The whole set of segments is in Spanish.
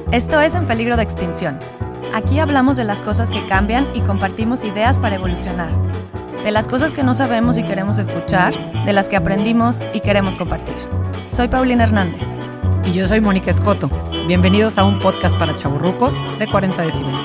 Esto es En Peligro de Extinción. Aquí hablamos de las cosas que cambian y compartimos ideas para evolucionar. De las cosas que no sabemos y queremos escuchar, de las que aprendimos y queremos compartir. Soy Paulina Hernández. Y yo soy Mónica Escoto. Bienvenidos a un podcast para chavorrucos de 40 decibeles.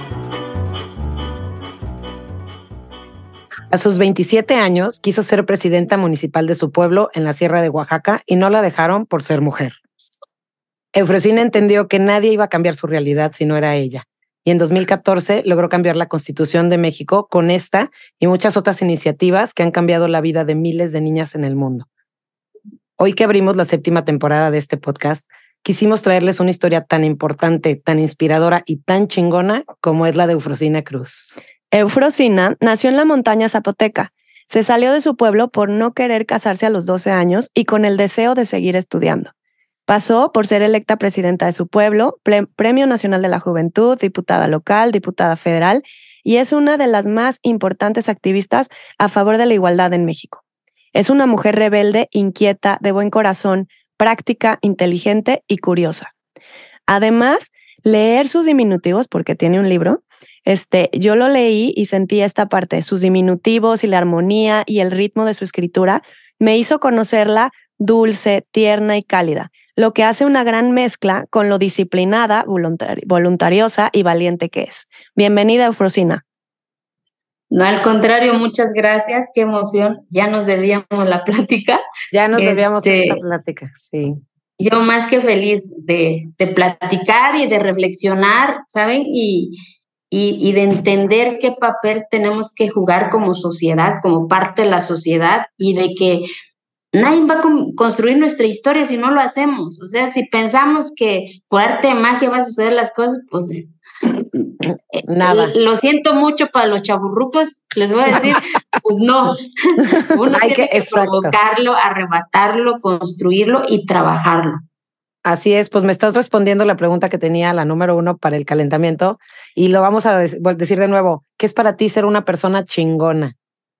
A sus 27 años quiso ser presidenta municipal de su pueblo en la Sierra de Oaxaca y no la dejaron por ser mujer. Eufrosina entendió que nadie iba a cambiar su realidad si no era ella. Y en 2014 logró cambiar la Constitución de México con esta y muchas otras iniciativas que han cambiado la vida de miles de niñas en el mundo. Hoy que abrimos la 7ª temporada de este podcast, quisimos traerles una historia tan importante, tan inspiradora y tan chingona como es la de Eufrosina Cruz. Eufrosina nació en la montaña zapoteca. Se salió de su pueblo por no querer casarse a los 12 años y con el deseo de seguir estudiando. Pasó por ser electa presidenta de su pueblo, Premio Nacional de la Juventud, diputada local, diputada federal, y es una de las más importantes activistas a favor de la igualdad en México. Es una mujer rebelde, inquieta, de buen corazón, práctica, inteligente y curiosa. Además, leer sus diminutivos, porque tiene un libro, yo lo leí y sentí esta parte, sus diminutivos y la armonía y el ritmo de su escritura, me hizo conocerla dulce, tierna y cálida, lo que hace una gran mezcla con lo disciplinada, voluntariosa y valiente que es. Bienvenida, Eufrosina. No, al contrario, muchas gracias, qué emoción, ya nos debíamos la plática. Ya nos debíamos esta plática, sí. Yo más que feliz de platicar y de reflexionar, ¿saben? Y de entender qué papel tenemos que jugar como sociedad, como parte de la sociedad, y de que nadie va a construir nuestra historia si no lo hacemos. O sea, si pensamos que por arte de magia va a suceder las cosas, pues nada. Lo siento mucho para los chavorrucos, les voy a decir, pues no. Uno tiene que provocarlo, arrebatarlo, construirlo y trabajarlo. Así es, pues me estás respondiendo la pregunta que tenía, la número 1 para el calentamiento, y lo vamos a decir de nuevo. ¿Qué es para ti ser una persona chingona?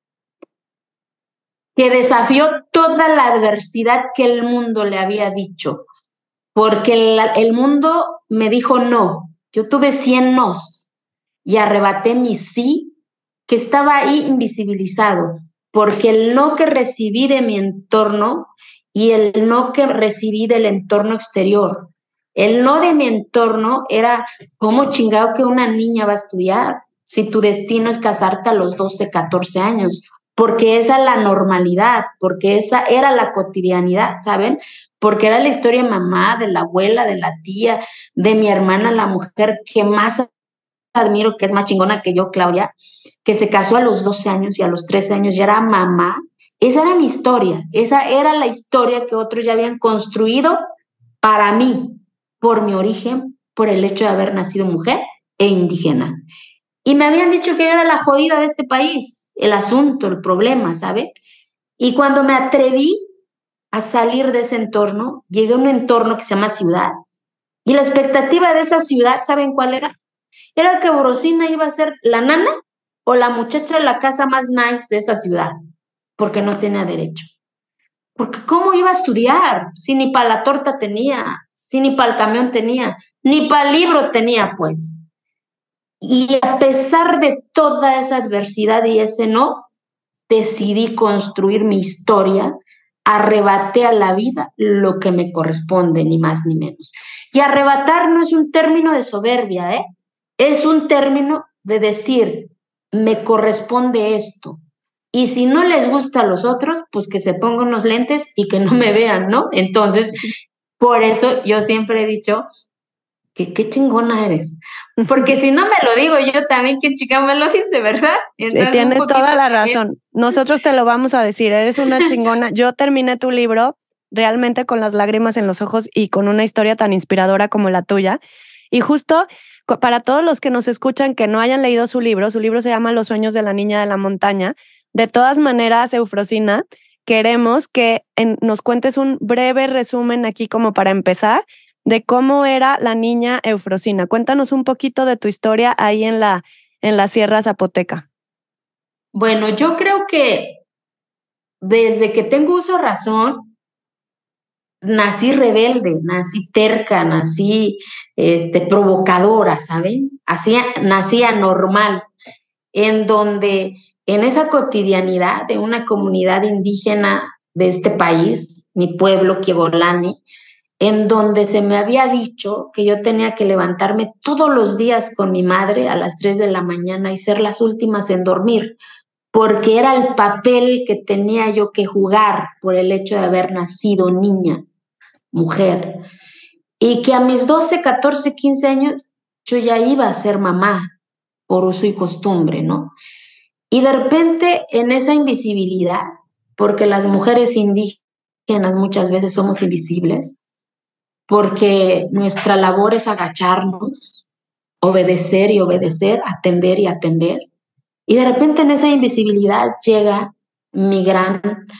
Que desafió toda la adversidad que el mundo le había dicho, porque el mundo me dijo no. Yo tuve 100 nos y arrebaté mi sí, que estaba ahí invisibilizado, porque el no que recibí de mi entorno y el no que recibí del entorno exterior. El no de mi entorno era, ¿cómo chingado que una niña va a estudiar si tu destino es casarte a los 12, 14 años? Porque esa es la normalidad, porque esa era la cotidianidad, ¿saben? Porque era la historia de mamá, de la abuela, de la tía, de mi hermana, la mujer que más admiro, que es más chingona que yo, Claudia, que se casó a los 12 años y a los 13 años ya era mamá. Esa era mi historia, esa era la historia que otros ya habían construido para mí, por mi origen, por el hecho de haber nacido mujer e indígena. Y me habían dicho que yo era la jodida de este país, el asunto, el problema, ¿sabe? Y cuando me atreví a salir de ese entorno, llegué a un entorno que se llama ciudad. Y la expectativa de esa ciudad, ¿saben cuál era? Era que Eufrosina iba a ser la nana o la muchacha de la casa más nice de esa ciudad, porque no tenía derecho. Porque ¿cómo iba a estudiar? Si ni para la torta tenía, si ni para el camión tenía, ni para el libro tenía, pues. Y a pesar de toda esa adversidad y ese no, decidí construir mi historia, arrebaté a la vida lo que me corresponde, ni más ni menos. Y arrebatar no es un término de soberbia, ¿eh? Es un término de decir, me corresponde esto. Y si no les gusta a los otros, pues que se pongan unos lentes y que no me vean, ¿no? Entonces, por eso yo siempre he dicho que qué chingona eres. Porque si no me lo digo yo también, qué chica me lo dice, ¿verdad? Entonces, sí, tienes toda la razón. Nosotros te lo vamos a decir, eres una chingona. Yo terminé tu libro realmente con las lágrimas en los ojos y con una historia tan inspiradora como la tuya. Y justo para todos los que nos escuchan que no hayan leído su libro se llama Los sueños de la niña de la montaña. De todas maneras, Eufrosina, queremos que nos cuentes un breve resumen aquí como para empezar de cómo era la niña Eufrosina. Cuéntanos un poquito de tu historia ahí en la Sierra Zapoteca. Bueno, yo creo que desde que tengo uso de razón, nací rebelde, nací terca, nací provocadora, ¿saben? Nací anormal, en donde en esa cotidianidad de una comunidad indígena de este país, mi pueblo, Quiegolani, en donde se me había dicho que yo tenía que levantarme todos los días con mi madre a las 3 de la mañana y ser las últimas en dormir, porque era el papel que tenía yo que jugar por el hecho de haber nacido niña, mujer, y que a mis 12, 14, 15 años yo ya iba a ser mamá por uso y costumbre, ¿no? Y de repente en esa invisibilidad, porque las mujeres indígenas muchas veces somos invisibles, porque nuestra labor es agacharnos, obedecer y obedecer, atender y atender. Y de repente en esa invisibilidad llega mi gran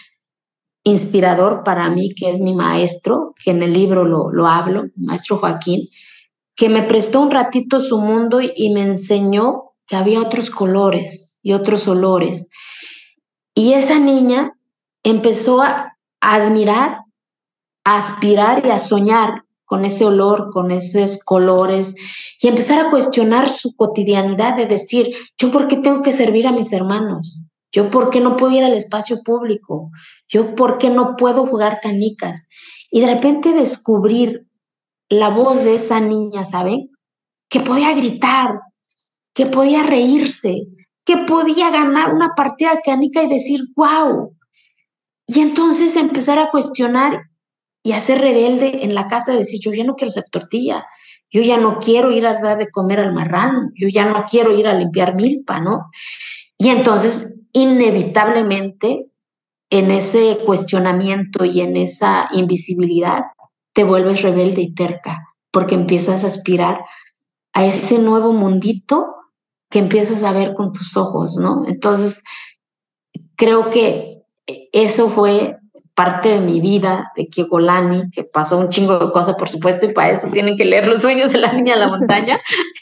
inspirador para mí, que es mi maestro, que en el libro lo hablo, maestro Joaquín, que me prestó un ratito su mundo y me enseñó que había otros colores y otros olores. Y esa niña empezó a admirar, a aspirar y a soñar con ese olor, con esos colores, y empezar a cuestionar su cotidianidad de decir, ¿yo por qué tengo que servir a mis hermanos? ¿Yo por qué no puedo ir al espacio público? ¿Yo por qué no puedo jugar canicas? Y de repente descubrir la voz de esa niña, ¿saben? Que podía gritar, que podía reírse, que podía ganar una partida de canica y decir, wow. Y entonces empezar a cuestionar y a ser rebelde en la casa, decir, yo ya no quiero hacer tortilla, yo ya no quiero ir a dar de comer al marrano, yo ya no quiero ir a limpiar milpa, ¿no? Y entonces, inevitablemente, en ese cuestionamiento y en esa invisibilidad, te vuelves rebelde y terca, porque empiezas a aspirar a ese nuevo mundito que empiezas a ver con tus ojos, ¿no? Entonces, creo que eso fue parte de mi vida, de Quiegolani, que pasó un chingo de cosas, por supuesto, y para eso tienen que leer Los sueños de la niña de la montaña,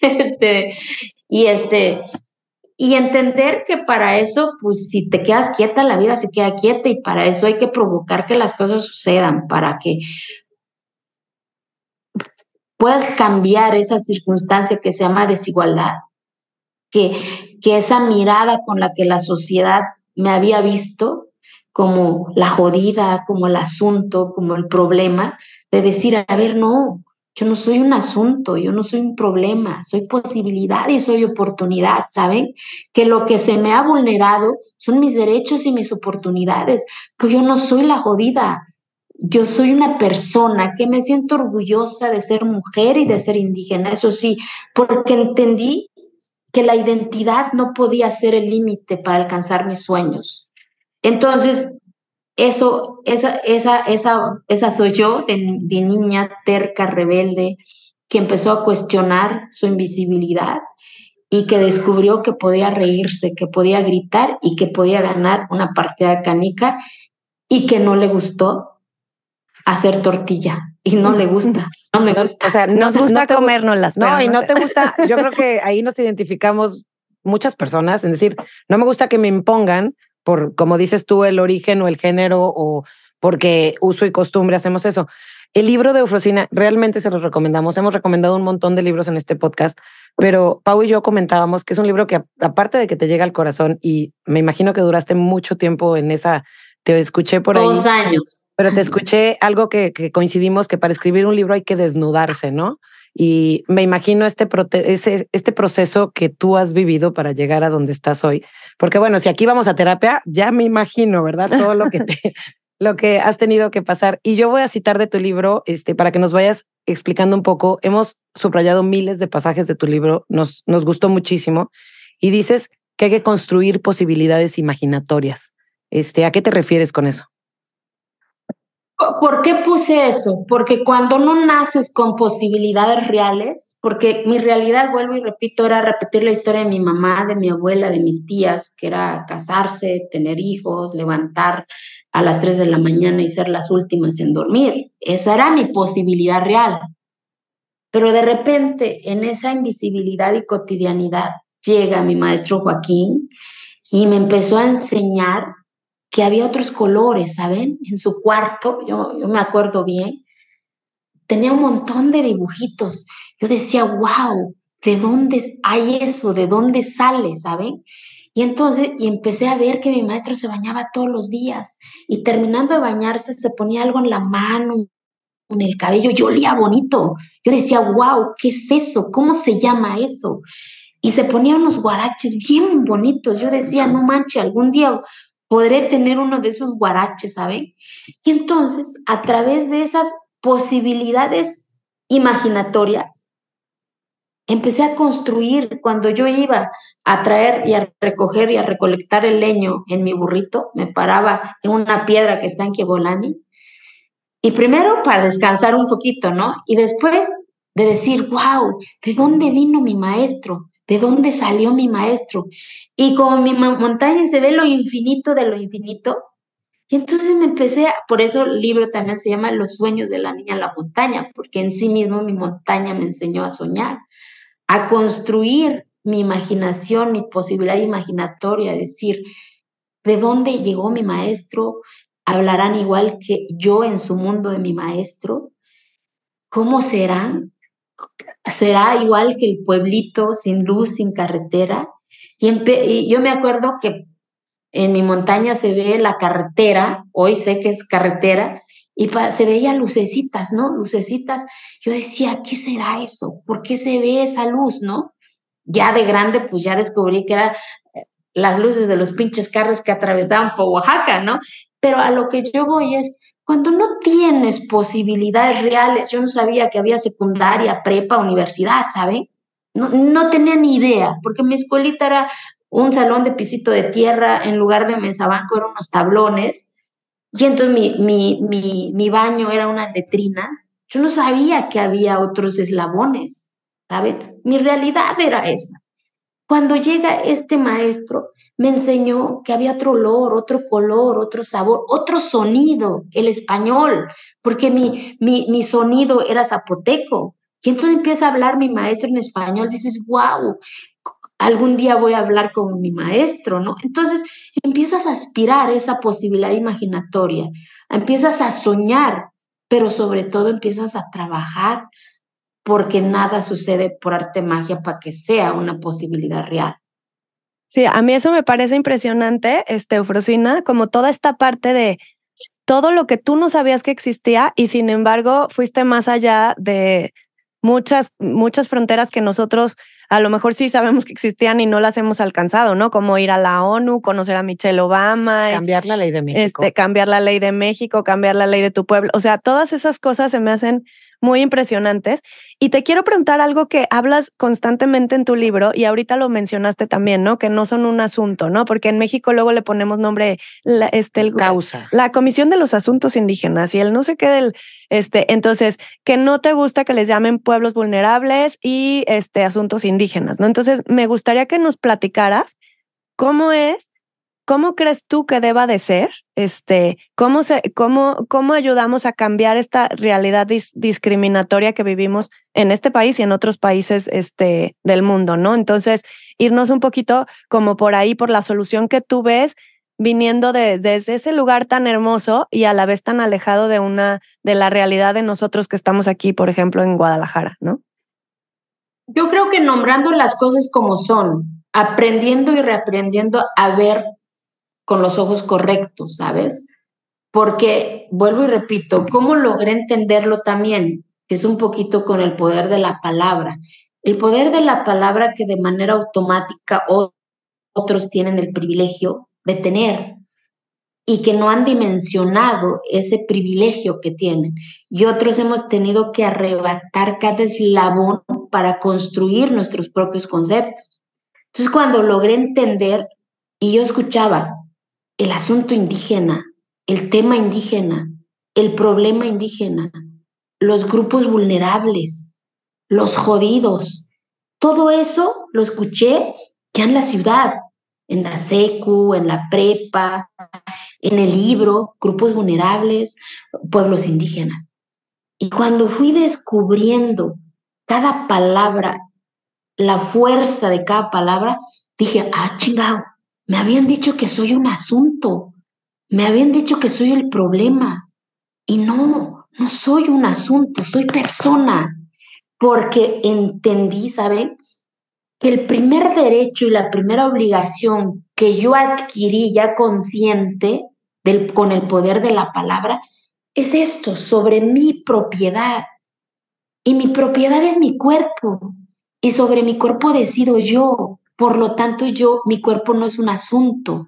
y entender que para eso, pues si te quedas quieta, la vida se queda quieta, y para eso hay que provocar que las cosas sucedan, para que puedas cambiar esa circunstancia que se llama desigualdad, que esa mirada con la que la sociedad me había visto como la jodida, como el asunto, como el problema, de decir, a ver, no, yo no soy un asunto, yo no soy un problema, soy posibilidad y soy oportunidad, ¿saben? Que lo que se me ha vulnerado son mis derechos y mis oportunidades, pues yo no soy la jodida, yo soy una persona que me siento orgullosa de ser mujer y de ser indígena, eso sí, porque entendí que la identidad no podía ser el límite para alcanzar mis sueños. Entonces, esa soy yo, de niña terca, rebelde, que empezó a cuestionar su invisibilidad y que descubrió que podía reírse, que podía gritar y que podía ganar una partida de canica, y que no le gustó hacer tortilla. Y no le gusta, no me gusta. O sea, nos gusta comérnoslas. No, y no te gusta. Yo creo que ahí nos identificamos muchas personas, en decir, no me gusta que me impongan por, como dices tú, el origen o el género, o porque uso y costumbre hacemos eso. El libro de Eufrosina realmente se los recomendamos. Hemos recomendado un montón de libros en este podcast, pero Pau y yo comentábamos que es un libro que, aparte de que te llega al corazón, y me imagino que duraste mucho tiempo en esa, te escuché por ahí. 2 años. Pero te escuché algo que coincidimos, que para escribir un libro hay que desnudarse, ¿no? Y me imagino este proceso que tú has vivido para llegar a donde estás hoy. Porque bueno, si aquí vamos a terapia, ya me imagino, ¿verdad? Todo lo que has tenido que pasar. Y yo voy a citar de tu libro, para que nos vayas explicando un poco. Hemos subrayado miles de pasajes de tu libro, nos gustó muchísimo. Y dices que hay que construir posibilidades imaginatorias. ¿A qué te refieres con eso? ¿Por qué puse eso? Porque cuando no naces con posibilidades reales, porque mi realidad, vuelvo y repito, era repetir la historia de mi mamá, de mi abuela, de mis tías, que era casarse, tener hijos, levantar a las 3 de la mañana y ser las últimas en dormir. Esa era mi posibilidad real. Pero de repente, en esa invisibilidad y cotidianidad, llega mi maestro Joaquín y me empezó a enseñar que había otros colores, ¿saben? En su cuarto, yo me acuerdo bien, tenía un montón de dibujitos. Yo decía, wow, ¿de dónde hay eso? ¿De dónde sale? ¿Saben? Y entonces empecé a ver que mi maestro se bañaba todos los días y terminando de bañarse se ponía algo en la mano, en el cabello, yo olía bonito. Yo decía, wow, ¿qué es eso? ¿Cómo se llama eso? Y se ponía unos guaraches bien bonitos. Yo decía, no manches, algún día podré tener uno de esos guaraches, ¿saben? Y entonces, a través de esas posibilidades imaginatorias, empecé a construir. Cuando yo iba a traer y a recoger y a recolectar el leño en mi burrito, me paraba en una piedra que está en Kiegolani, y primero para descansar un poquito, ¿no? Y después de decir, wow, ¿de dónde vino mi maestro? ¿De dónde salió mi maestro? Y como mi montaña se ve lo infinito de lo infinito, y entonces me empecé, por eso el libro también se llama Los sueños de la niña en la montaña, porque en sí mismo mi montaña me enseñó a soñar, a construir mi imaginación, mi posibilidad imaginatoria, decir, ¿de dónde llegó mi maestro? ¿Hablarán igual que yo en su mundo de mi maestro? ¿Cómo serán? ¿Será igual que el pueblito sin luz, sin carretera? Y yo me acuerdo que en mi montaña se ve la carretera, hoy sé que es carretera, y se veía lucecitas, ¿no? Lucecitas. Yo decía, ¿qué será eso? ¿Por qué se ve esa luz, no? Ya de grande, pues ya descubrí que eran las luces de los pinches carros que atravesaban por Oaxaca, ¿no? Pero a lo que yo voy es, cuando no tienes posibilidades reales, yo no sabía que había secundaria, prepa, universidad, ¿saben? No tenía ni idea, porque mi escuelita era un salón de pisito de tierra, en lugar de mesabanco eran unos tablones, y entonces mi baño era una letrina. Yo no sabía que había otros eslabones, ¿saben? Mi realidad era esa. Cuando llega este maestro, me enseñó que había otro olor, otro color, otro sabor, otro sonido, el español, porque mi sonido era zapoteco. Y entonces empieza a hablar mi maestro en español, dices, wow, algún día voy a hablar con mi maestro, ¿no? Entonces empiezas a aspirar esa posibilidad imaginatoria, empiezas a soñar, pero sobre todo empiezas a trabajar porque nada sucede por arte de magia para que sea una posibilidad real. Sí, a mí eso me parece impresionante, Eufrosina, como toda esta parte de todo lo que tú no sabías que existía y sin embargo fuiste más allá de muchas fronteras que nosotros a lo mejor sí sabemos que existían y no las hemos alcanzado, ¿no? Como ir a la ONU, conocer a Michelle Obama. Cambiar la ley de México. Cambiar la ley de México, cambiar la ley de tu pueblo. O sea, todas esas cosas se me hacen muy impresionantes. Y te quiero preguntar algo que hablas constantemente en tu libro y ahorita lo mencionaste también, ¿no? Que no son un asunto, ¿no? Porque en México luego le ponemos nombre, causa. La Comisión de los Asuntos Indígenas y el no sé qué del, entonces, que no te gusta que les llamen pueblos vulnerables y asuntos indígenas, ¿no? Entonces, me gustaría que nos platicaras ¿cómo crees tú que deba de ser? ¿Cómo ayudamos a cambiar esta realidad discriminatoria que vivimos en este país y en otros países del mundo, ¿no? Entonces, irnos un poquito como por ahí, por la solución que tú ves viniendo desde ese lugar tan hermoso y a la vez tan alejado de la realidad de nosotros que estamos aquí, por ejemplo, en Guadalajara, ¿no? Yo creo que nombrando las cosas como son, aprendiendo y reaprendiendo a ver con los ojos correctos, ¿sabes? Porque, vuelvo y repito, ¿cómo logré entenderlo también? Que es un poquito con el poder de la palabra. El poder de la palabra que de manera automática otros tienen el privilegio de tener y que no han dimensionado ese privilegio que tienen. Y otros hemos tenido que arrebatar cada eslabón para construir nuestros propios conceptos. Entonces, cuando logré entender y yo escuchaba el asunto indígena, el tema indígena, el problema indígena, los grupos vulnerables, los jodidos, todo eso lo escuché ya en la ciudad, en la secu, en la prepa, en el libro, grupos vulnerables, pueblos indígenas. Y cuando fui descubriendo cada palabra, la fuerza de cada palabra, dije, chingado, me habían dicho que soy un asunto, me habían dicho que soy el problema. Y no soy un asunto, soy persona. Porque entendí, ¿saben? Que el primer derecho y la primera obligación que yo adquirí ya consciente con el poder de la palabra es esto, sobre mi propiedad. Y mi propiedad es mi cuerpo. Y sobre mi cuerpo decido yo. Por lo tanto, mi cuerpo no es un asunto.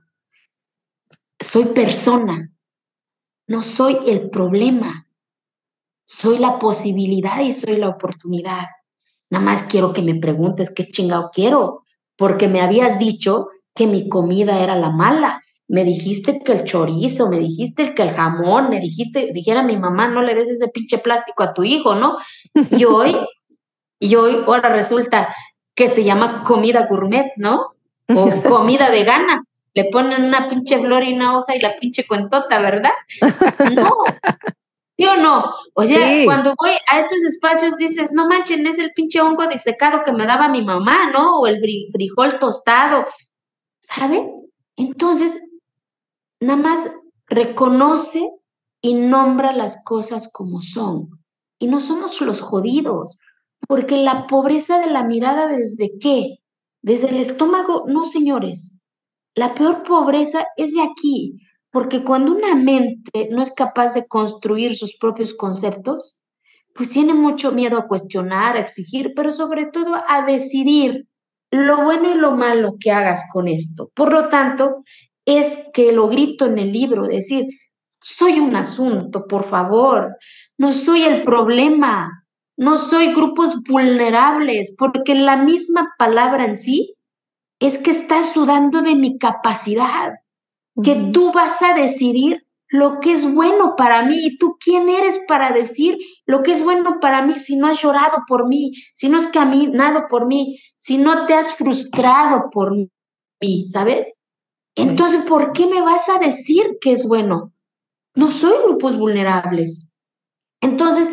Soy persona. No soy el problema. Soy la posibilidad y soy la oportunidad. Nada más quiero que me preguntes qué chingado quiero, porque me habías dicho que mi comida era la mala. Me dijiste que el chorizo, me dijiste que el jamón, dijera mi mamá, no le des ese pinche plástico a tu hijo, ¿no? Y hoy ahora resulta que se llama comida gourmet, ¿no? O comida vegana. Le ponen una pinche flor y una hoja y la pinche cuentota, ¿verdad? No. ¿Sí o no? O sea, Sí. cuando voy a estos espacios dices, no manchen, es el pinche hongo disecado que me daba mi mamá, ¿no? O el frijol tostado, ¿saben? Entonces, nada más reconoce y nombra las cosas como son. Y no somos los jodidos, porque la pobreza de la mirada, ¿desde qué? Desde el estómago, no, señores. La peor pobreza es de aquí, porque cuando una mente no es capaz de construir sus propios conceptos, pues tiene mucho miedo a cuestionar, a exigir, pero sobre todo a decidir lo bueno y lo malo que hagas con esto. Por lo tanto, es que lo grito en el libro, decir, soy un asunto, por favor, no soy el problema, no soy grupos vulnerables, porque la misma palabra en sí es que estás dudando de mi capacidad, que tú vas a decidir lo que es bueno para mí. ¿Y tú quién eres para decir lo que es bueno para mí si no has llorado por mí, si no has caminado por mí, si no te has frustrado por mí, ¿sabes? Entonces, ¿por qué me vas a decir que es bueno? No soy grupos vulnerables. Entonces,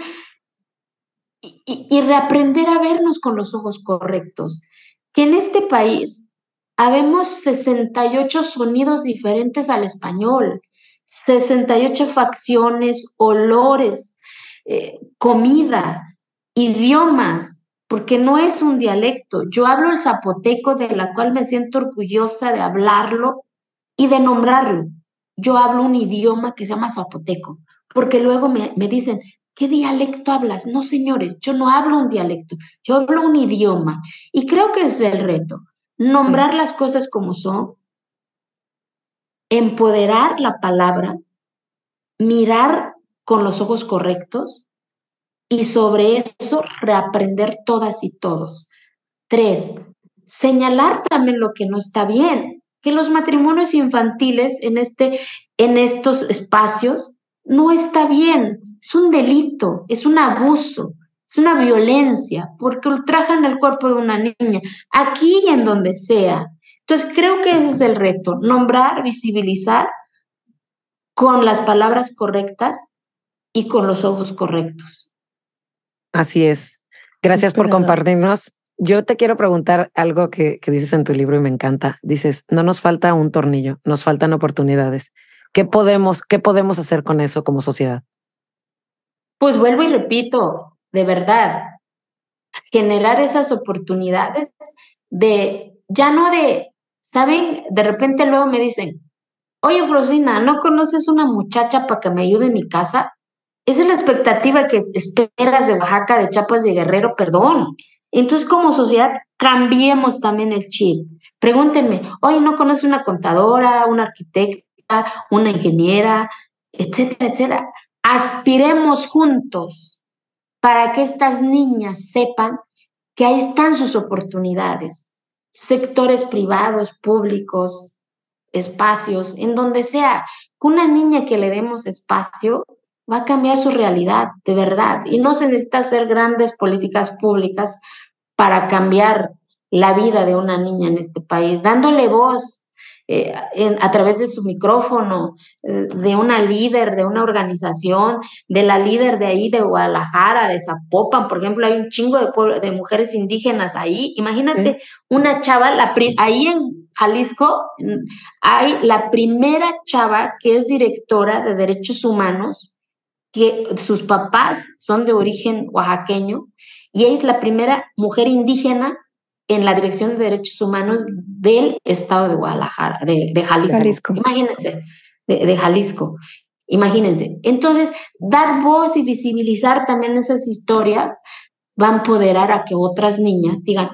y reaprender a vernos con los ojos correctos. Que en este país habemos 68 sonidos diferentes al español, 68 facciones, olores, comida, idiomas, porque no es un dialecto. Yo hablo el zapoteco, de la cual me siento orgullosa de hablarlo y de nombrarlo. Yo hablo un idioma que se llama zapoteco, porque luego me dicen, ¿qué dialecto hablas? No, señores, yo no hablo un dialecto, yo hablo un idioma. Y creo que es el reto, nombrar las cosas como son, empoderar la palabra, mirar con los ojos correctos y sobre eso reaprender todas y todos. 3, señalar también lo que no está bien, que los matrimonios infantiles en estos espacios no está bien, es un delito, es un abuso, es una violencia, porque ultrajan el cuerpo de una niña, aquí y en donde sea. Entonces creo que ese es el reto, nombrar, visibilizar con las palabras correctas y con los ojos correctos. Así es. Gracias por compartirnos. Yo te quiero preguntar algo que dices en tu libro y me encanta. Dices, no nos falta un tornillo, nos faltan oportunidades. ¿Qué podemos hacer con eso como sociedad? Pues vuelvo y repito, de verdad, generar esas oportunidades ¿saben? De repente luego me dicen, oye, Frosina, ¿no conoces una muchacha para que me ayude en mi casa? Esa es la expectativa que esperas de Oaxaca, de Chiapas, de Guerrero, perdón. Entonces, como sociedad, cambiemos también el chip. Pregúntenme, oye, ¿no conoces una contadora, una arquitecta, una ingeniera, etcétera, etcétera? Aspiremos juntos para que estas niñas sepan que ahí están sus oportunidades. Sectores privados, públicos, espacios, en donde sea. Una niña que le demos espacio va a cambiar su realidad, de verdad. Y no se necesita hacer grandes políticas públicas para cambiar la vida de una niña en este país, dándole voz, a través de su micrófono, de una líder, de una organización, de la líder de ahí de Guadalajara, de Zapopan, por ejemplo, hay un chingo de mujeres indígenas ahí. Imagínate una chava, ahí en Jalisco hay la primera chava que es directora de derechos humanos, que sus papás son de origen oaxaqueño, y ella es la primera mujer indígena en la Dirección de Derechos Humanos del estado de Guadalajara, de Jalisco. Imagínense, de Jalisco. Imagínense. Entonces, dar voz y visibilizar también esas historias va a empoderar a que otras niñas digan,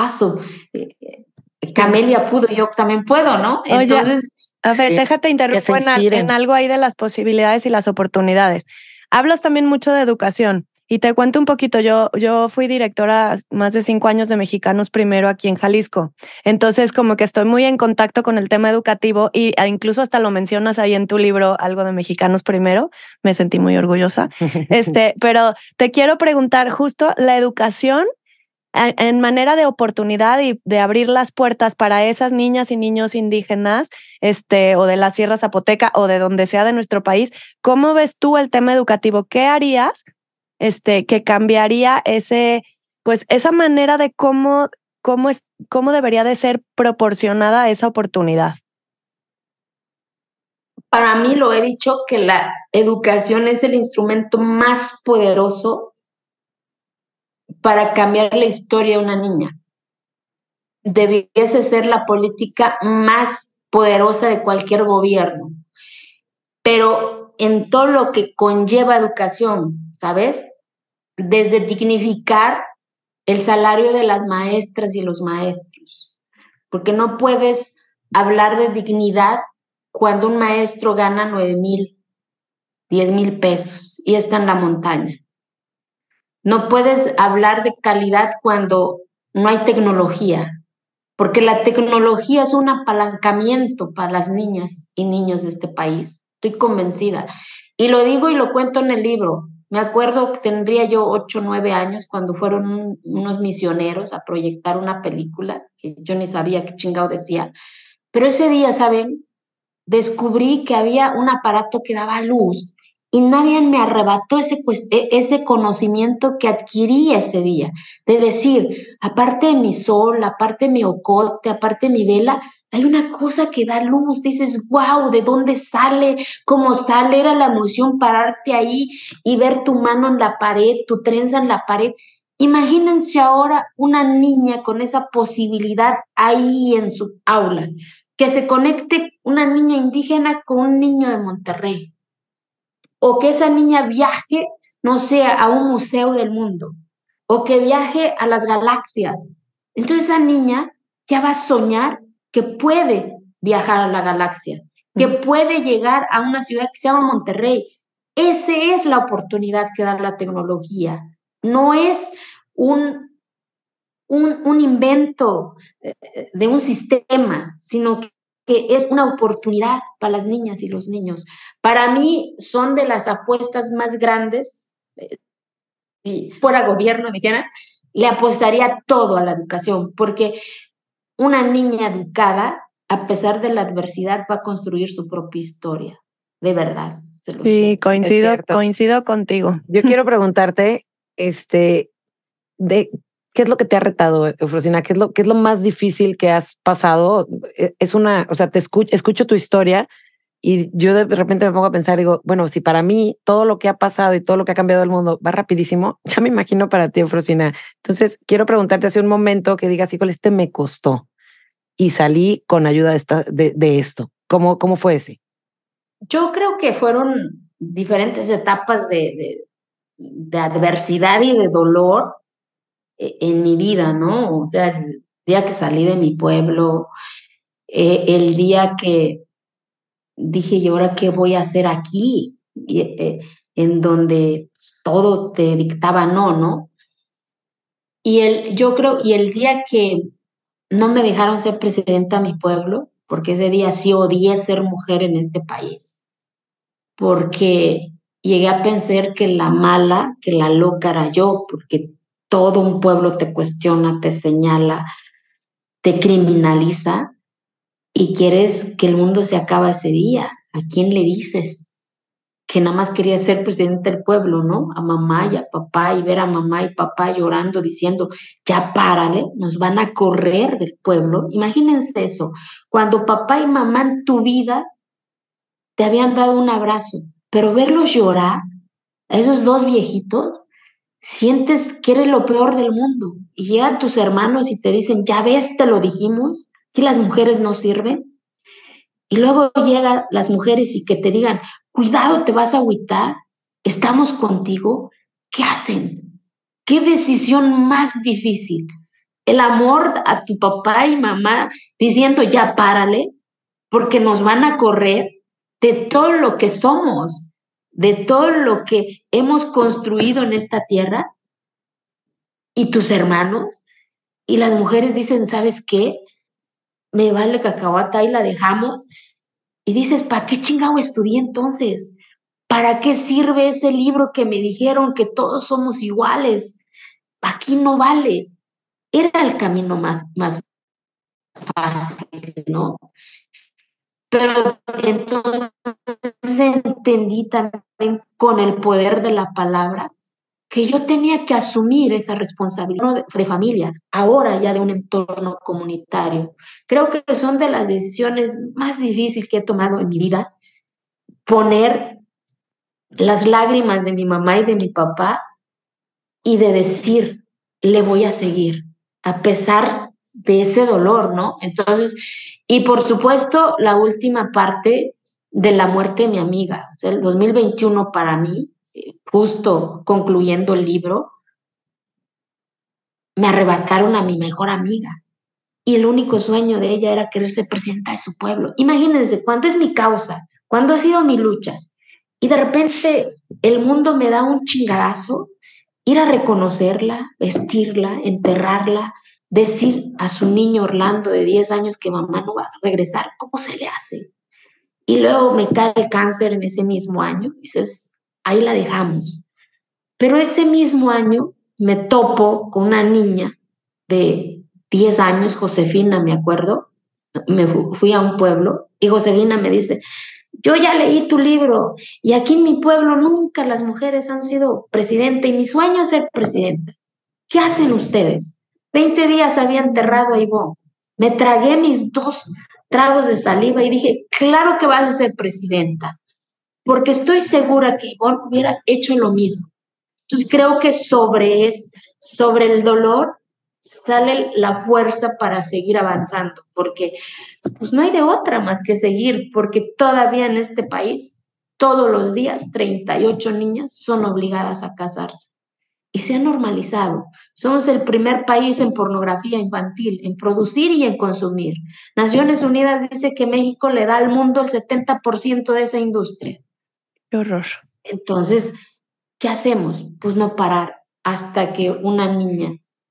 Camelia pudo, yo también puedo, ¿no? Entonces, oye, a ver, déjate interrumpir en algo ahí de las posibilidades y las oportunidades. Hablas también mucho de educación y te cuento un poquito. Yo fui directora más de 5 años de Mexicanos Primero aquí en Jalisco. Entonces, como que estoy muy en contacto con el tema educativo y incluso hasta lo mencionas ahí en tu libro, algo de Mexicanos Primero. Me sentí muy orgullosa. Pero te quiero preguntar justo la educación en manera de oportunidad y de abrir las puertas para esas niñas y niños indígenas, o de la Sierra Zapoteca o de donde sea de nuestro país. ¿Cómo ves tú el tema educativo? ¿Qué harías que cambiaría esa manera de cómo debería de ser proporcionada esa oportunidad? Para mí, lo he dicho, que la educación es el instrumento más poderoso para cambiar la historia de una niña. Debiese ser la política más poderosa de cualquier gobierno. Pero en todo lo que conlleva educación, ¿sabes? Desde dignificar el salario de las maestras y los maestros. Porque no puedes hablar de dignidad cuando un maestro gana 9,000, 10,000 pesos y está en la montaña. No puedes hablar de calidad cuando no hay tecnología, porque la tecnología es un apalancamiento para las niñas y niños de este país. Estoy convencida. Y lo digo y lo cuento en el libro. Me acuerdo que tendría yo 8 o 9 años cuando fueron unos misioneros a proyectar una película, que yo ni sabía qué chingado decía. Pero ese día, ¿saben? Descubrí que había un aparato que daba luz y nadie me arrebató ese conocimiento que adquirí ese día, de decir, aparte de mi sol, aparte de mi ocote, aparte de mi vela, hay una cosa que da luz. Dices, wow, ¿de dónde sale? ¿Cómo sale? Era la emoción pararte ahí y ver tu mano en la pared, tu trenza en la pared. Imagínense ahora una niña con esa posibilidad ahí en su aula, que se conecte una niña indígena con un niño de Monterrey, o que esa niña viaje, no sé, a un museo del mundo, o que viaje a las galaxias. Entonces esa niña ya va a soñar que puede viajar a la galaxia, que puede llegar a una ciudad que se llama Monterrey. Esa es la oportunidad que da la tecnología. No es un invento de un sistema, sino que es una oportunidad para las niñas y los niños. Para mí son de las apuestas más grandes. Si fuera gobierno, dijera, le apostaría todo a la educación, porque una niña educada, a pesar de la adversidad, va a construir su propia historia, de verdad. Sí, coincido contigo. Yo quiero preguntarte, ¿qué es lo que te ha retado, Eufrosina? ¿Qué es lo más difícil que has pasado? Escucho tu historia y yo de repente me pongo a pensar, digo, bueno, si para mí todo lo que ha pasado y todo lo que ha cambiado el mundo va rapidísimo, ya me imagino para ti, Eufrosina. Entonces, quiero preguntarte hace un momento que digas, híjole, me costó y salí con ayuda de esto. ¿Cómo fue ese? Yo creo que fueron diferentes etapas de adversidad y de dolor en mi vida, ¿no? O sea, el día que salí de mi pueblo, el día que dije, ¿y ahora qué voy a hacer aquí? En donde todo te dictaba no. Yo creo, y el día que no me dejaron ser presidenta de mi pueblo, porque ese día sí odié ser mujer en este país, porque llegué a pensar que la mala, que la loca era yo, porque todo un pueblo te cuestiona, te señala, te criminaliza. y quieres que el mundo se acabe ese día. ¿A quién le dices? Que nada más quería ser presidente del pueblo, ¿no? A mamá y a papá, y ver a mamá y papá llorando, diciendo, ya párale, nos van a correr del pueblo. Imagínense eso, cuando papá y mamá en tu vida te habían dado un abrazo, pero verlos llorar, a esos dos viejitos, sientes que eres lo peor del mundo. Y llegan tus hermanos y te dicen, ya ves, te lo dijimos, que las mujeres no sirven. Y luego llegan las mujeres y que te digan, cuidado, te vas a agüitar, estamos contigo. ¿Qué hacen? ¿Qué decisión más difícil? El amor a tu papá y mamá diciendo, ya párale, porque nos van a correr de todo lo que somos, de todo lo que hemos construido en esta tierra, y tus hermanos. Y las mujeres dicen, ¿sabes qué? Me vale cacahuata y la dejamos. Y dices, ¿para qué chingado estudié entonces? ¿Para qué sirve ese libro que me dijeron que todos somos iguales? Aquí no vale. Era el camino más fácil, ¿no? Pero entonces entendí también con el poder de la palabra que yo tenía que asumir esa responsabilidad de familia, ahora ya de un entorno comunitario. Creo que son de las decisiones más difíciles que he tomado en mi vida, poner las lágrimas de mi mamá y de mi papá y de decir, le voy a seguir, a pesar de ese dolor, ¿no? Entonces, y por supuesto, la última parte de la muerte de mi amiga. O sea, el 2021 para mí, justo concluyendo el libro, me arrebataron a mi mejor amiga. Y el único sueño de ella era querer ser presidenta de su pueblo. Imagínense, ¿cuánto es mi causa? ¿Cuándo ha sido mi lucha? Y de repente el mundo me da un chingadazo, ir a reconocerla, vestirla, enterrarla, decir a su niño Orlando de 10 años que mamá no va a regresar, ¿cómo se le hace? Y luego me cae el cáncer en ese mismo año, dices, ahí la dejamos. Pero ese mismo año me topo con una niña de 10 años, Josefina, me acuerdo, fui a un pueblo y Josefina me dice, yo ya leí tu libro y aquí en mi pueblo nunca las mujeres han sido presidenta y mi sueño es ser presidenta. ¿Qué hacen ustedes? 20 días había enterrado a Ivonne. Me tragué mis 2 tragos de saliva y dije, claro que vas a ser presidenta, porque estoy segura que Ivonne hubiera hecho lo mismo. Entonces creo que sobre el dolor sale la fuerza para seguir avanzando, porque pues no hay de otra más que seguir, porque todavía en este país, todos los días, 38 niñas son obligadas a casarse. Y se ha normalizado. Somos el primer país en pornografía infantil, en producir y en consumir. Naciones Unidas dice que México le da al mundo el 70% de esa industria. Qué horror. Entonces, ¿qué hacemos? Pues no parar hasta que una niña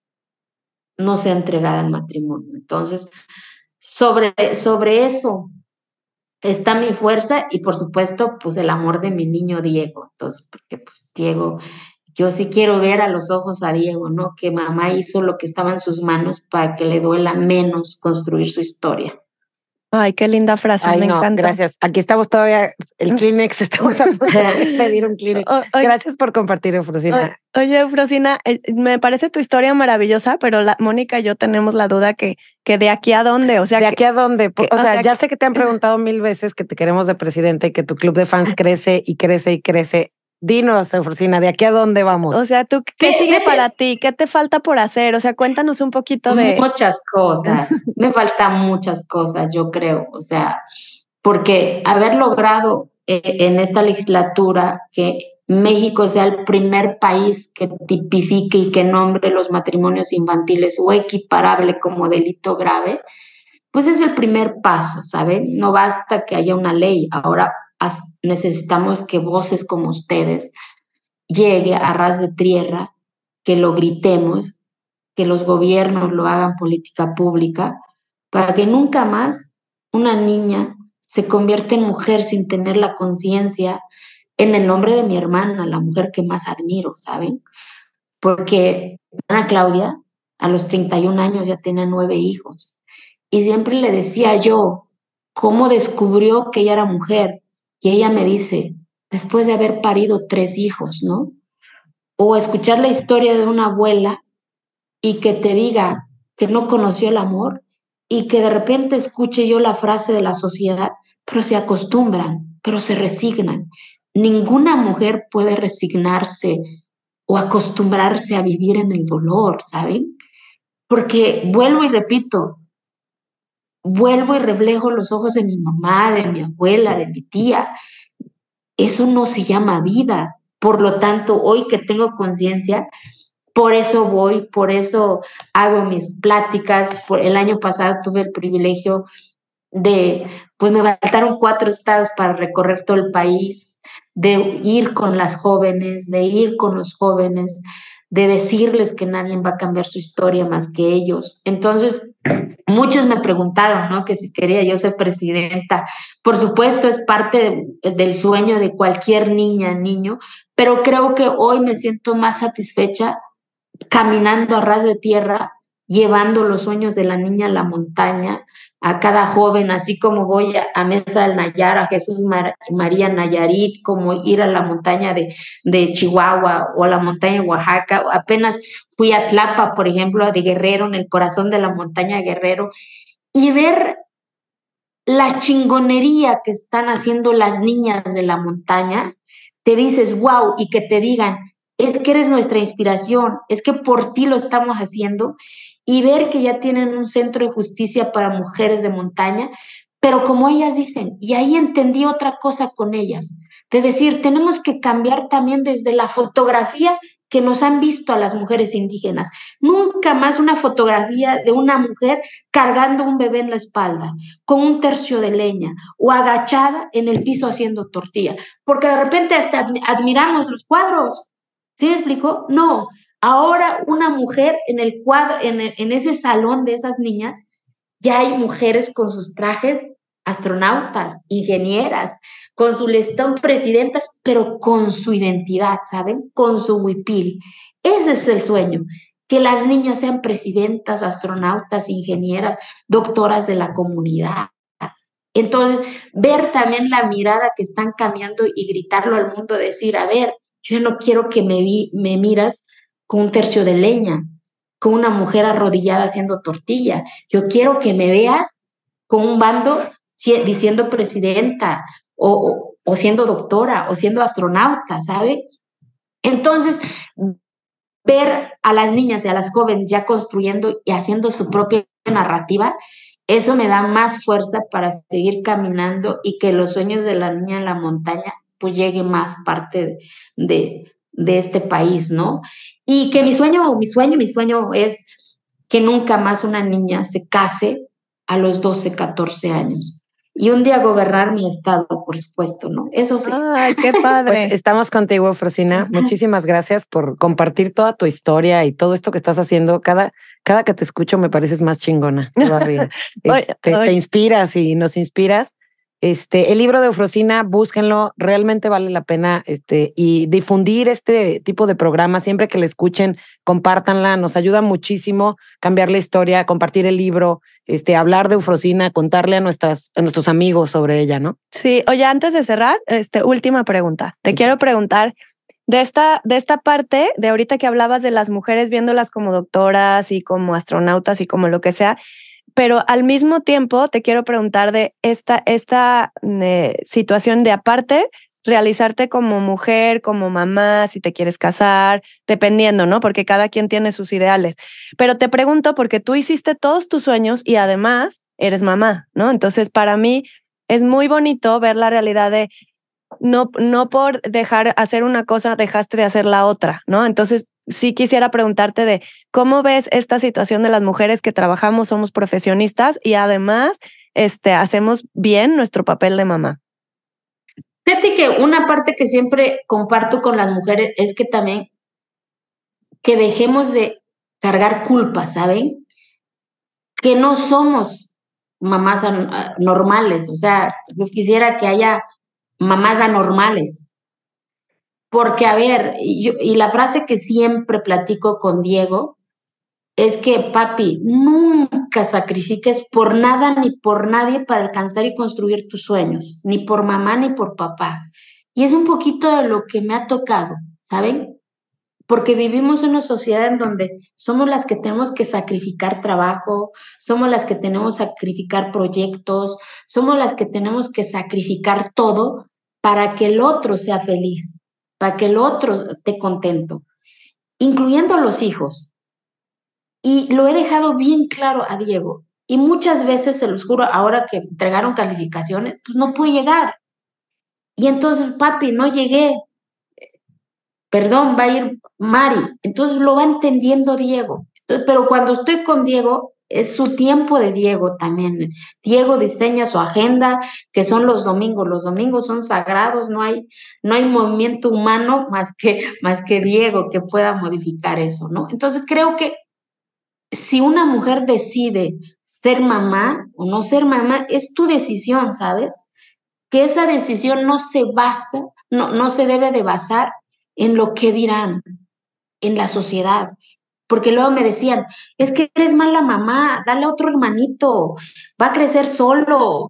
no sea entregada al matrimonio. Entonces, sobre eso está mi fuerza y por supuesto, pues el amor de mi niño Diego. Entonces, porque pues Diego, yo sí quiero ver a los ojos a Diego, ¿no? Que mamá hizo lo que estaba en sus manos para que le duela menos construir su historia. Ay, qué linda frase, Ay, me no, encanta. Gracias. Aquí estamos todavía, el Kleenex, estamos a punto de pedir un Kleenex. Gracias por compartir, Eufrosina. Oye, Eufrosina, me parece tu historia maravillosa, pero Mónica y yo tenemos la duda que de aquí a dónde, o sea, ¿de aquí a dónde? O sea, ya que, sé que te han preguntado 1000 veces que te queremos de presidente y que tu club de fans crece y crece y crece. Dinos, Eufrosina, ¿de aquí a dónde vamos? O sea, ¿qué sigue para ti? ¿Qué te falta por hacer? O sea, cuéntanos un poquito de... Muchas cosas. Me faltan muchas cosas, yo creo. O sea, porque haber logrado en esta legislatura que México sea el primer país que tipifique y que nombre los matrimonios infantiles o equiparable como delito grave, pues es el primer paso, ¿saben? No basta que haya una ley, ahora necesitamos que voces como ustedes llegue a ras de tierra, que lo gritemos, que los gobiernos lo hagan política pública, para que nunca más una niña se convierta en mujer sin tener la conciencia en el nombre de mi hermana, la mujer que más admiro, ¿saben? Porque Ana Claudia a los 31 años ya tenía 9 hijos y siempre le decía yo, cómo descubrió que ella era mujer. Y ella me dice, después de haber parido 3 hijos, ¿no? O escuchar la historia de una abuela y que te diga que no conoció el amor y que de repente escuche yo la frase de la sociedad, pero se acostumbran, pero se resignan. Ninguna mujer puede resignarse o acostumbrarse a vivir en el dolor, ¿saben? Porque vuelvo y repito, vuelvo y reflejo los ojos de mi mamá, de mi abuela, de mi tía. Eso no se llama vida. Por lo tanto, hoy que tengo conciencia, por eso voy, por eso hago mis pláticas. El año pasado tuve el privilegio pues me faltaron 4 estados para recorrer todo el país, de ir con las jóvenes, de ir con los jóvenes, de decirles que nadie va a cambiar su historia más que ellos. Entonces, muchos me preguntaron, ¿no? Que si quería yo ser presidenta. Por supuesto, es parte del sueño de cualquier niña, niño, pero creo que hoy me siento más satisfecha caminando a ras de tierra, llevando los sueños de la niña a la montaña, a cada joven, así como voy a Mesa del Nayar, a Jesús María Nayarit, como ir a la montaña de Chihuahua o a la montaña de Oaxaca. Apenas fui a Tlapa, por ejemplo, de Guerrero, en el corazón de la montaña de Guerrero, y ver la chingonería que están haciendo las niñas de la montaña, te dices, wow, y que te digan, es que eres nuestra inspiración, es que por ti lo estamos haciendo, y ver que ya tienen un centro de justicia para mujeres de montaña, pero como ellas dicen, y ahí entendí otra cosa con ellas, de decir, tenemos que cambiar también desde la fotografía que nos han visto a las mujeres indígenas. Nunca más una fotografía de una mujer cargando un bebé en la espalda, con un tercio de leña, o agachada en el piso haciendo tortilla, porque de repente hasta admiramos los cuadros. ¿Sí me explico? No, ahora una mujer en el cuadro, en ese salón de esas niñas, ya hay mujeres con sus trajes astronautas, ingenieras, con su listón presidentas, pero con su identidad, ¿saben? Con su huipil. Ese es el sueño, que las niñas sean presidentas, astronautas, ingenieras, doctoras de la comunidad. Entonces, ver también la mirada que están cambiando y gritarlo al mundo, decir, a ver, yo no quiero que me miras con un tercio de leña, con una mujer arrodillada haciendo tortilla. Yo quiero que me veas con un bando diciendo presidenta o siendo doctora o siendo astronauta, ¿sabe? Entonces, ver a las niñas y a las jóvenes ya construyendo y haciendo su propia narrativa, eso me da más fuerza para seguir caminando y que los sueños de la niña en la montaña pues llegue más parte de este país, ¿no? Y que mi sueño es que nunca más una niña se case a los 12, 14 años. Y un día gobernar mi estado, por supuesto, ¿no? Eso sí. ¡Ay, qué padre! Pues estamos contigo, Eufrosina. Muchísimas gracias por compartir toda tu historia y todo esto que estás haciendo. Cada que te escucho me pareces más chingona todavía. Te inspiras y nos inspiras. El libro de Eufrosina, búsquenlo, realmente vale la pena y difundir este tipo de programas, siempre que le escuchen, compártanla, nos ayuda muchísimo cambiar la historia, compartir el libro, hablar de Eufrosina, contarle a nuestros amigos sobre ella, ¿no? Sí, oye, antes de cerrar, última pregunta. Te quiero preguntar de esta parte, de ahorita que hablabas de las mujeres viéndolas como doctoras y como astronautas y como lo que sea, pero al mismo tiempo te quiero preguntar de esta situación de aparte, realizarte como mujer, como mamá, si te quieres casar, dependiendo, ¿no? Porque cada quien tiene sus ideales. Pero te pregunto porque tú hiciste todos tus sueños y además eres mamá, ¿no? Entonces, para mí es muy bonito ver la realidad de no por dejar hacer una cosa, dejaste de hacer la otra, ¿no? Entonces, sí quisiera preguntarte de cómo ves esta situación de las mujeres que trabajamos, somos profesionistas y además hacemos bien nuestro papel de mamá. Fíjate que una parte que siempre comparto con las mujeres es que también que dejemos de cargar culpa, ¿saben? Que no somos mamás normales, o sea, yo quisiera que haya mamás anormales. Porque, a ver, y la frase que siempre platico con Diego es que, papi, nunca sacrifiques por nada ni por nadie para alcanzar y construir tus sueños, ni por mamá ni por papá. Y es un poquito de lo que me ha tocado, ¿saben? Porque vivimos en una sociedad en donde somos las que tenemos que sacrificar trabajo, somos las que tenemos que sacrificar proyectos, somos las que tenemos que sacrificar todo para que el otro sea feliz, para que el otro esté contento, incluyendo a los hijos. Y lo he dejado bien claro a Diego. Y muchas veces, se los juro, ahora que entregaron calificaciones, pues no pude llegar. Y entonces, papi, no llegué. Perdón, va a ir Mari. Entonces lo va entendiendo Diego. Entonces, pero cuando estoy con Diego, es su tiempo de Diego también. Diego diseña su agenda, que son los domingos. Los domingos son sagrados, no hay movimiento humano más que Diego que pueda modificar eso, ¿no? Entonces creo que si una mujer decide ser mamá o no ser mamá, es tu decisión, ¿sabes? Que esa decisión no se basa, no se debe de basar en lo que dirán en la sociedad. Porque luego me decían, es que eres mala mamá, dale a otro hermanito, va a crecer solo.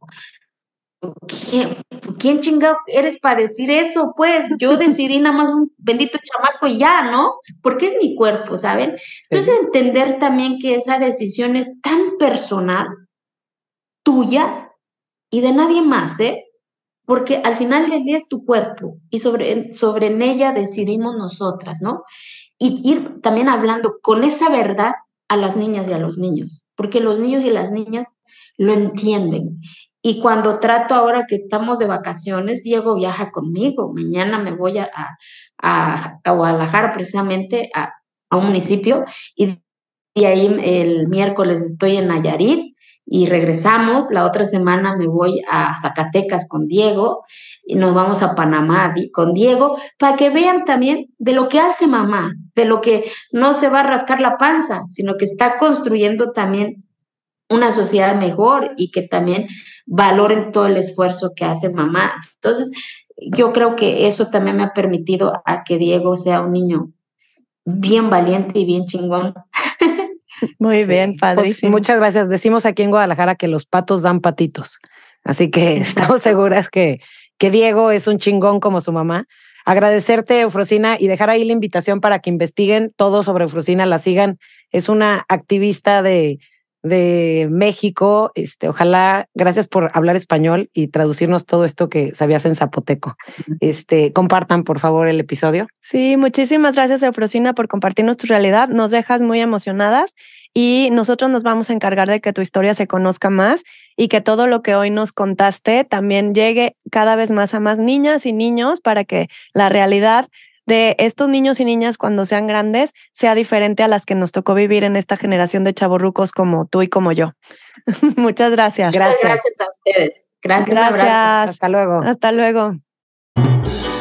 ¿Quién chingado eres para decir eso? Pues yo decidí nada más un bendito chamaco y ya, ¿no? Porque es mi cuerpo, ¿saben? Entonces entender también que esa decisión es tan personal, tuya y de nadie más, ¿eh? Porque al final del día es tu cuerpo y sobre en ella decidimos nosotras, ¿no? Y ir también hablando con esa verdad a las niñas y a los niños, porque los niños y las niñas lo entienden. Y cuando trato ahora que estamos de vacaciones, Diego viaja conmigo. Mañana me voy a Guadalajara, precisamente a un municipio, y ahí el miércoles estoy en Nayarit y regresamos. La otra semana me voy a Zacatecas con Diego y nos vamos a Panamá con Diego, para que vean también de lo que hace mamá, de lo que no se va a rascar la panza, sino que está construyendo también una sociedad mejor y que también valoren todo el esfuerzo que hace mamá. Entonces, yo creo que eso también me ha permitido a que Diego sea un niño bien valiente y bien chingón. Muy bien, padrísimo. Pues muchas gracias. Decimos aquí en Guadalajara que los patos dan patitos. Así que estamos seguras que Diego es un chingón como su mamá. Agradecerte, Eufrosina, y dejar ahí la invitación para que investiguen todo sobre Eufrosina, la sigan. Es una activista de México. Ojalá, gracias por hablar español y traducirnos todo esto que sabías en zapoteco. Compartan, por favor, el episodio. Sí, muchísimas gracias, Eufrosina, por compartirnos tu realidad. Nos dejas muy emocionadas y nosotros nos vamos a encargar de que tu historia se conozca más y que todo lo que hoy nos contaste también llegue cada vez más a más niñas y niños para que la realidad de estos niños y niñas cuando sean grandes sea diferente a las que nos tocó vivir en esta generación de chavorrucos como tú y como yo. Muchas gracias. Muchas gracias a ustedes. Gracias. Gracias. Hasta luego. Hasta luego.